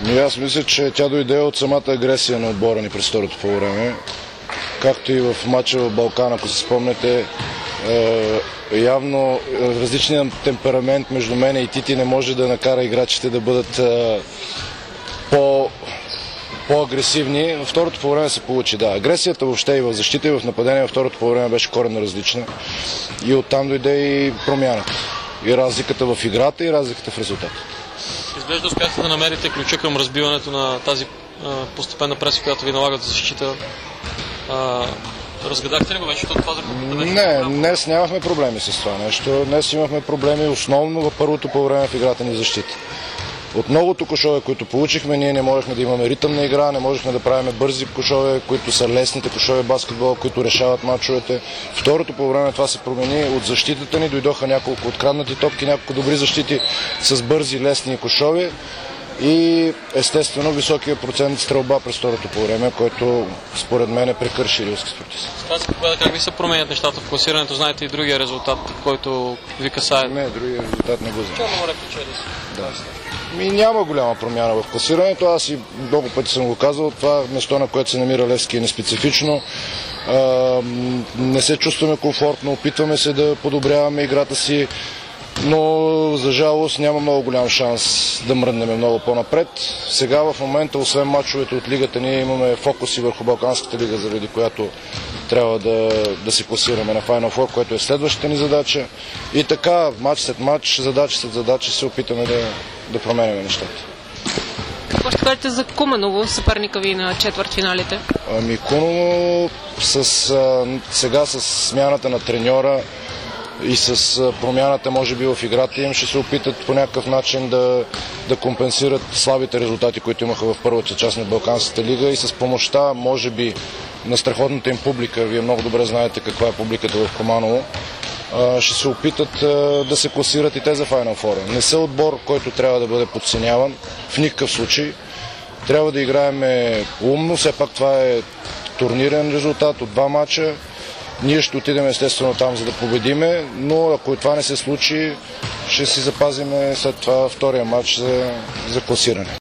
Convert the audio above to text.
Аз мисля, че тя дойде от самата агресия на отбора ни през второто по време. Както и в матча в Балкан, ако се спомняте, явно различният темперамент между мене и Тити не може да накара играчите да бъдат по-агресивни. Във второто по време се получи, да. Агресията въобще и в защита, и в нападение във второто по време беше коренно различна. И оттам дойде и промяната. И разликата в играта, и разликата в резултата. Изглежда успяхте да намерите ключа към разбиването на тази постепенна преса, която ви налагат за защита. Разгадахте ли го вече? Не, днес нямахме проблеми с това нещо. Днес имахме проблеми основно в първото по време в играта ни защита. От многото кошове, които получихме, ние не можехме да имаме ритъмна игра, не можехме да правим бързи кошове, които са лесните кошове баскетбол, които решават мачовете. Второто по време това се промени. От защитата ни дойдоха няколко откраднати топки, няколко добри защити с бързи, лесни кошове и естествено високия процент стрелба през второто по време, който според мен прекърши рилски спортист. Как ви се променят нещата в класирането? Знаете и другия резултат, който ви касае? Не, другия резултат не го знам. Черно море печели. Да. Няма голяма промяна в класирането. Аз и много пъти съм го казал. Това место, на което се намира Левски, е неспецифично. Не се чувстваме комфортно, опитваме се да подобряваме играта си, но за жалост няма много голям шанс да мръднем много по-напред. Сега в момента, освен мачовете от лигата, ние имаме фокуси върху Балканската лига, заради която трябва да се класираме на Final Four, което е следващата ни задача. И така, матч след матч, задача след задача се опитаме да променяме нещата. Какво ще кажете за Куманово, съперника ви на четвъртфиналите? Куманово сега с смяната на треньора и с промяната, може би, в играта им, ще се опитат по някакъв начин да компенсират слабите резултати, които имаха в първата част на Балканската лига, и с помощта, може би, на страхотната им публика. Вие много добре знаете каква е публиката в Куманово. Ще се опитат да се класират и те за Final Four. Не са отбор, който трябва да бъде подценяван в никакъв случай. Трябва да играем умно, все пак това е турнирен резултат от 2 мача. Ние ще отидем естествено там, за да победиме, но ако и това не се случи, ще си запазиме след това втория матч за класиране.